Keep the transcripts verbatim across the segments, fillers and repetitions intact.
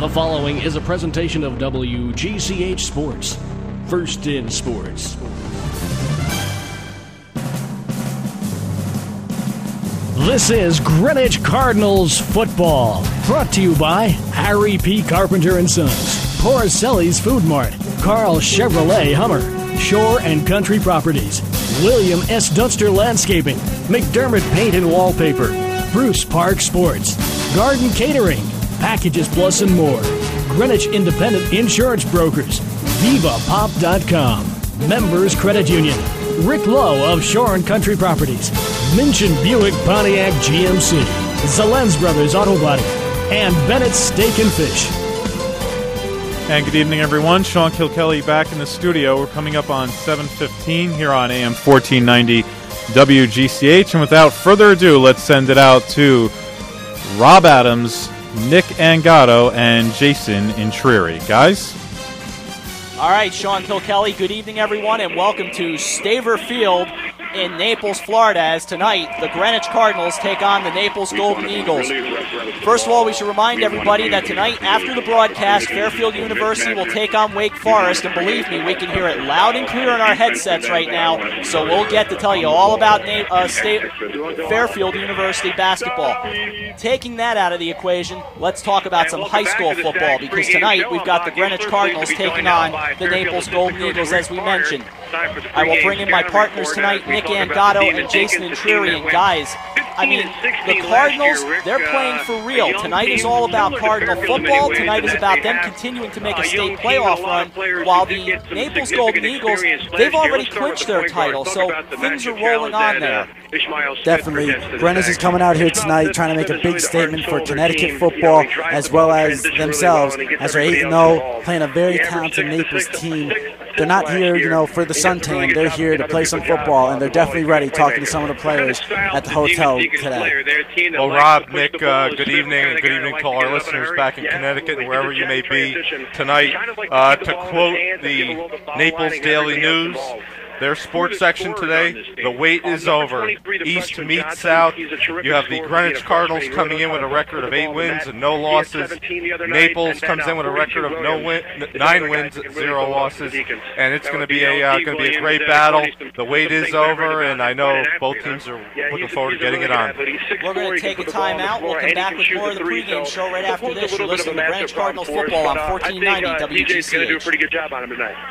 The following is a presentation of W G C H Sports. First in Sports. This is Greenwich Cardinals football, brought to you by Harry P. Carpenter and Sons, Porcelli's Food Mart, Carl Chevrolet Hummer, Shore and Country Properties, William S. Dunster Landscaping, McDermott Paint and Wallpaper, Bruce Park Sports, Garden Catering, Packages Plus and more, Greenwich Independent Insurance Brokers, Viva Pop dot com, Members Credit Union, Rick Lowe of Shore and Country Properties, Minchin Buick Pontiac G M C, Zelens Brothers Auto Body, and Bennett's Steak and Fish. And good evening, everyone. Sean Kilkelly back in the studio. We're coming up on seven fifteen here on A M fourteen ninety W G C H. And without further ado, let's send it out to Rob Adams, Nick Angato, and Jason Intrieri. Guys? All right, Sean Kilkelly, good evening, everyone, and welcome to Staver Field in Naples, Florida, as tonight the Greenwich Cardinals take on the Naples Golden Eagles. First of all, we should remind everybody that tonight, after the broadcast, Fairfield University will take on Wake Forest, and believe me, we can hear it loud and clear in our headsets right now, so we'll get to tell you all about uh, State Fairfield University basketball. Taking that out of the equation, let's talk about some high school football, because tonight we've got the Greenwich Cardinals taking on the Naples Golden Eagles, as we mentioned. I will bring in my partners tonight, Nick Angato and Jason Intrieri. And guys, I mean, the Cardinals, they're playing for real. Tonight is all about Cardinal football. Tonight is about them continuing to make a state playoff run, while the Naples Golden Eagles, they've already clinched their title, so things are rolling on there. Definitely. Greenwich is coming out here tonight trying to make a big statement for Connecticut football as well as themselves, as they're eight and oh, playing a very talented Naples team. They're not here, you know, for the suntan. They're here to play some football, and they're definitely ready, talking to some of the players at the hotel today. Well, Rob, Nick, uh, good evening, and good evening to all our listeners back in Connecticut and wherever you may be tonight. Uh, to quote the Naples Daily News, their sports section today, the wait is over. East meets South. You have the Greenwich Cardinals coming in with a record of eight wins and no losses. Naples comes in with a record of no win, nine wins, zero losses, and it's going to be a uh, going to be a great battle. The wait is over, and I know both teams are looking forward to getting it on. We're going to take a timeout. We'll come back with more of the pregame show right after this. You're listening to Greenwich Cardinals football on fourteen ninety W G C H. Do a pretty good job on him tonight.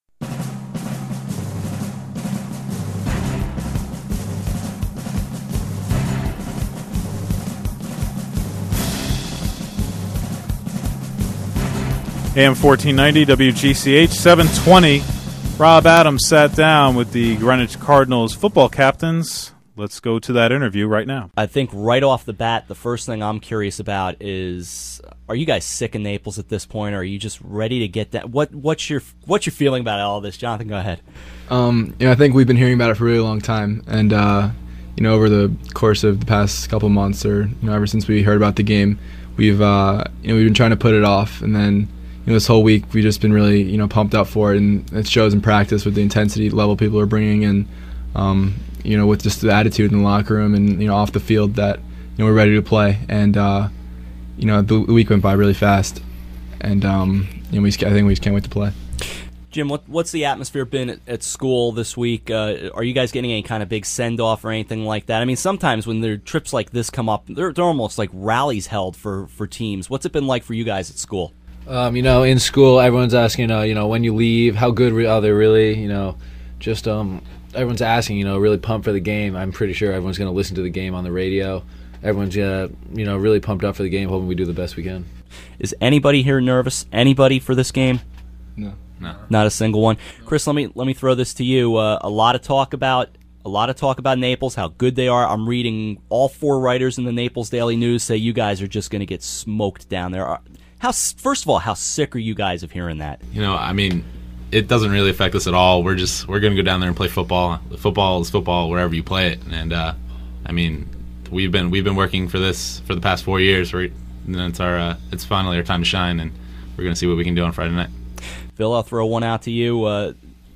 A M fourteen ninety W G C H, seven twenty. Rob Adams sat down with the Greenwich Cardinals football captains. Let's go to that interview right now. I think right off the bat, the first thing I'm curious about is, are you guys sick of Naples at this point, or are you just ready to get that? What what's your what's your feeling about all this, Jonathan? Go ahead. Um, you know, I think we've been hearing about it for a really long time, and uh, you know, over the course of the past couple months, or you know, ever since we heard about the game, we've uh, you know we've been trying to put it off, and then. You know, this whole week we've just been really, you know, pumped up for it, and it shows in practice with the intensity level people are bringing, and um, you know, with just the attitude in the locker room and you know off the field that you know we're ready to play. And uh, you know, the, the week went by really fast, and um, you know, we just, I think we just can't wait to play. Jim, what, what's the atmosphere been at, at school this week? Uh, are you guys getting any kind of big send-off or anything like that? I mean, sometimes when there trips like this come up, they're, they're almost like rallies held for, for teams. What's it been like for you guys at school? Um, you know, in school, everyone's asking, uh, you know, when you leave, how good are they really? You know, just um, everyone's asking, you know, really pumped for the game. I'm pretty sure everyone's going to listen to the game on the radio. Everyone's, uh, you know, really pumped up for the game, hoping we do the best we can. Is anybody here nervous? Anybody for this game? No. No. Not a single one. Chris, let me let me throw this to you. Uh, a lot of talk about a lot of talk about Naples, how good they are. I'm reading all four writers in the Naples Daily News say you guys are just going to get smoked down there. How, first of all, how sick are you guys of hearing that? You know, I mean, it doesn't really affect us at all. We're just we're going to go down there and play football. Football is football wherever you play it. And uh, I mean, we've been we've been working for this for the past four years. We're, and it's our uh, it's finally our time to shine, and we're going to see what we can do on Friday night. Phil, I'll throw one out to you. Uh,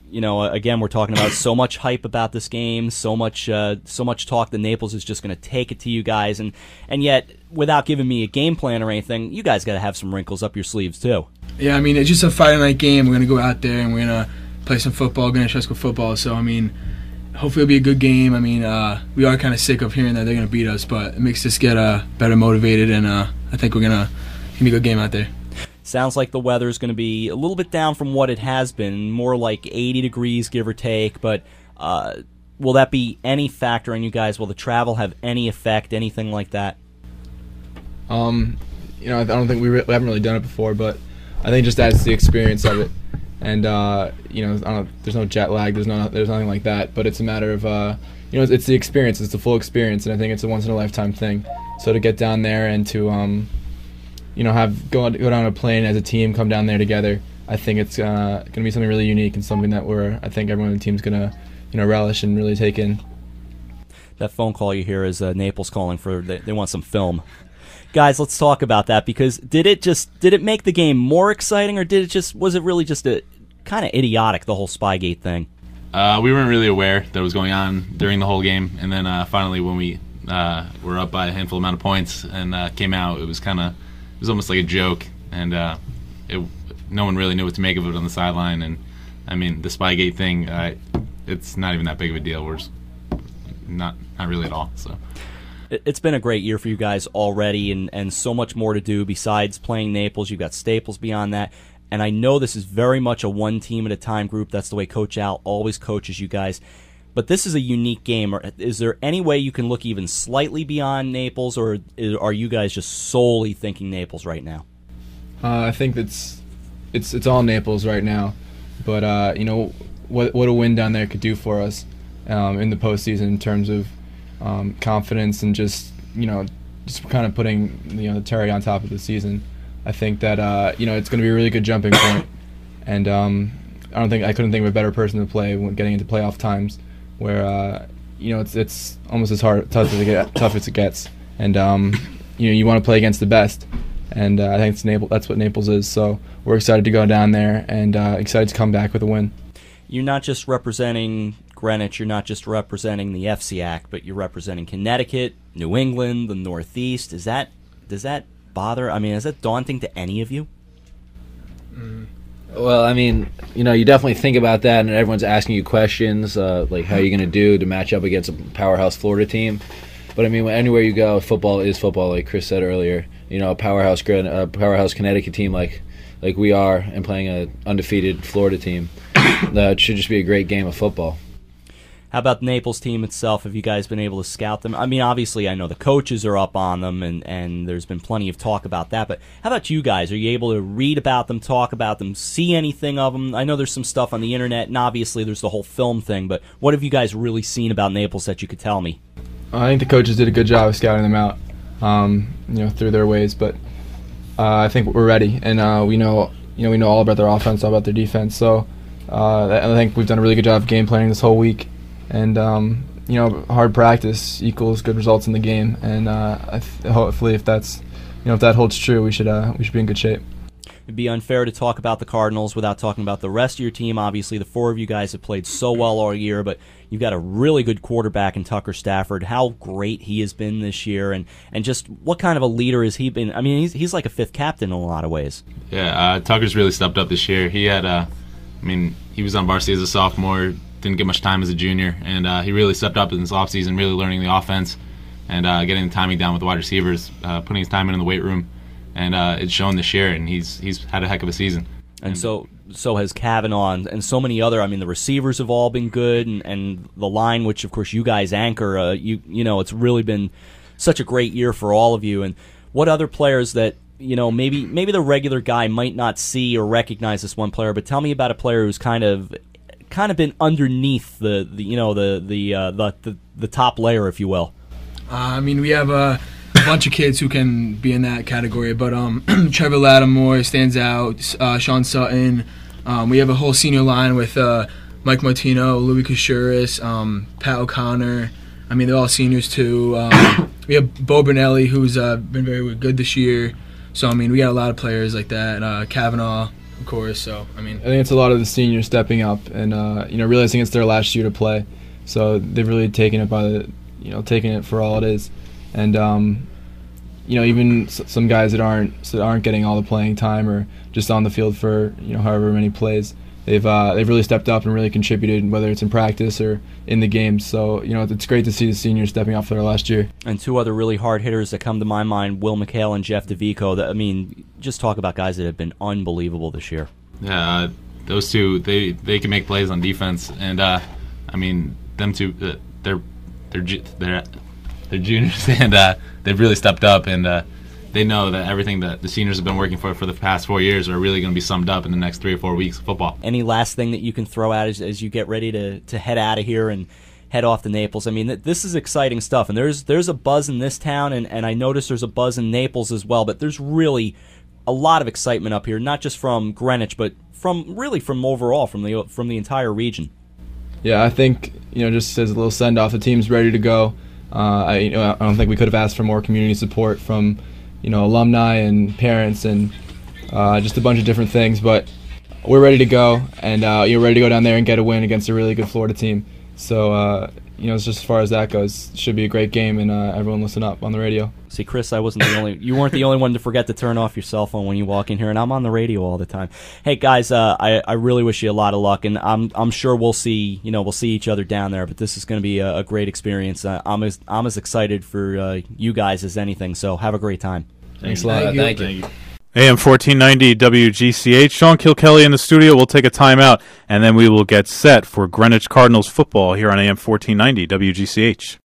you know, again, we're talking about so much hype about this game, so much, uh, so much talk that Naples is just going to take it to you guys, and and yet, without giving me a game plan or anything, you guys got to have some wrinkles up your sleeves too. Yeah, I mean, it's just a Friday night game. We're going to go out there and we're going to play some football, Greenwich High School football. So, I mean, hopefully it'll be a good game. I mean, uh, we are kind of sick of hearing that they're going to beat us, but it makes us get uh, better motivated, and uh, I think we're going to be a good game out there. Sounds like the weather is going to be a little bit down from what it has been, more like eighty degrees, give or take, but uh, will that be any factor in you guys? Will the travel have any effect, anything like that? Um, you know, I don't think we, re- we haven't really done it before, but I think it just adds to the experience of it. And, uh, you know, I don't know, there's no jet lag, there's no, there's nothing like that, but it's a matter of, uh, you know, it's, it's the experience, it's the full experience, and I think it's a once-in-a-lifetime thing. So to get down there and to, um, you know, have go, go down a plane as a team, come down there together, I think it's uh, going to be something really unique and something that we're, I think everyone on the team's going to, you know, relish and really take in. That phone call you hear is uh, Naples calling for, they, they want some film. Guys, let's talk about that, because did it just did it make the game more exciting, or did it just was it really just a kind of idiotic, the whole Spygate thing? Uh, we weren't really aware that was going on during the whole game, and then uh, finally when we uh, were up by a handful amount of points and uh, came out, it was kind of it was almost like a joke, and uh, it, no one really knew what to make of it on the sideline. And I mean, the Spygate thing, uh, it's not even that big of a deal. We're just not not really at all. So. It's been a great year for you guys already, and, and so much more to do besides playing Naples. You've got Staples beyond that, and I know this is very much a one-team-at-a-time group. That's the way Coach Al always coaches you guys. But this is a unique game. Is there any way you can look even slightly beyond Naples, or are you guys just solely thinking Naples right now? Uh, I think it's it's it's all Naples right now, but uh, you know what what a win down there could do for us um, in the postseason in terms of um, confidence and just you know just kind of putting you know the cherry on top of the season. I think that uh, you know it's going to be a really good jumping point, and um, I don't think I couldn't think of a better person to play when getting into playoff times, where uh, you know it's it's almost as hard tough as it get, tough as it gets, and um, you know you want to play against the best. And uh, I think it's Naples, that's what Naples is. So we're excited to go down there and uh, excited to come back with a win. You're not just representing Greenwich, you're not just representing the F C A C, but you're representing Connecticut, New England, the Northeast. Is that does that bother? I mean, is that daunting to any of you? Mm. Well, I mean, you know, you definitely think about that, and everyone's asking you questions, uh, like how are you going to do to match up against a powerhouse Florida team. But I mean, anywhere you go, football is football, like Chris said earlier. You know, a powerhouse, a powerhouse Connecticut team like like we are, and playing an undefeated Florida team, that should just be a great game of football. How about the Naples team itself? Have you guys been able to scout them? I mean, obviously, I know the coaches are up on them, and, and there's been plenty of talk about that. But how about you guys? Are you able to read about them, talk about them, see anything of them? I know there's some stuff on the internet, and obviously there's the whole film thing. But what have you guys really seen about Naples that you could tell me? I think the coaches did a good job of scouting them out, um, you know, through their ways. But uh, I think we're ready, and uh, we know, you know, we know all about their offense, all about their defense. So uh, I think we've done a really good job of game planning this whole week. And um, you know, hard practice equals good results in the game. And uh, I th- hopefully, if that's, you know, if that holds true, we should uh, we should be in good shape. It'd be unfair to talk about the Cardinals without talking about the rest of your team. Obviously, the four of you guys have played so well all year, but you've got a really good quarterback in Tucker Stafford. How great he has been this year, and, and just what kind of a leader has he been? I mean, he's he's like a fifth captain in a lot of ways. Yeah, uh, Tucker's really stepped up this year. He had, uh, I mean, he was on varsity as a sophomore, didn't get much time as a junior, and uh, he really stepped up in this offseason, really learning the offense and uh, getting the timing down with the wide receivers, uh, putting his time in in the weight room. And uh, it's shown this year, and he's he's had a heck of a season. And, and so so has Kavanaugh, and so many other. I mean, the receivers have all been good, and, and the line, which of course you guys anchor. Uh, you you know, it's really been such a great year for all of you. And what other players that you know maybe maybe the regular guy might not see or recognize this one player, but tell me about a player who's kind of kind of been underneath the, the you know the the, uh, the the the top layer, if you will. Uh, I mean, we have a. Uh A bunch of kids who can be in that category, but um, Trevor Lattimore stands out. Uh, Sean Sutton. Um, we have a whole senior line with uh, Mike Martino, Louis Kouchouris, um, Pat O'Connor. I mean, they're all seniors too. Um, we have Bo Brunelli, who's uh, been very good this year. So I mean, we got a lot of players like that. Uh, Kavanaugh. of course. So I mean, I think it's a lot of the seniors stepping up and uh, you know realizing it's their last year to play, so they've really taken it by the you know taking it for all it is, and um, you know even s- some guys that aren't that aren't getting all the playing time or just on the field for you know however many plays. They've uh, they've really stepped up and really contributed, whether it's in practice or in the games. So you know it's great to see the seniors stepping up for their last year. And two other really hard hitters that come to my mind: Will McHale and Jeff DeVico. That I mean, just talk about guys that have been unbelievable this year. Yeah, uh, those two they they can make plays on defense, and uh, I mean them two uh, they're they're ju- they're they're juniors, and uh, they've really stepped up and. Uh, They know that everything that the seniors have been working for for the past four years are really going to be summed up in the next three or four weeks of football. Any last thing that you can throw out as, as you get ready to, to head out of here and head off to Naples? I mean, th- this is exciting stuff, and there's there's a buzz in this town, and, and I notice there's a buzz in Naples as well, but there's really a lot of excitement up here, not just from Greenwich, but from really from overall, from the from the entire region. Yeah, I think, you know, just as a little send-off, the team's ready to go. Uh, I, you know, I don't think we could have asked for more community support from you know, alumni and parents and uh, just a bunch of different things. But we're ready to go, and uh, you're ready to go down there and get a win against a really good Florida team. So, uh, you know, it's just as far as that goes, it should be a great game, and uh, everyone listen up on the radio. See, Chris, I wasn't the only. You weren't the only one to forget to turn off your cell phone when you walk in here, and I'm on the radio all the time. Hey, guys, uh, I I really wish you a lot of luck, and I'm I'm sure we'll see you know we'll see each other down there. But this is going to be a, a great experience. Uh, I'm as I'm as excited for uh, you guys as anything. So have a great time. Thanks a lot. Thank you. Thank you. A M fourteen ninety W G C H. Sean Kilkelly in the studio. We'll take a timeout, and then we will get set for Greenwich Cardinals football here on A M fourteen ninety W G C H.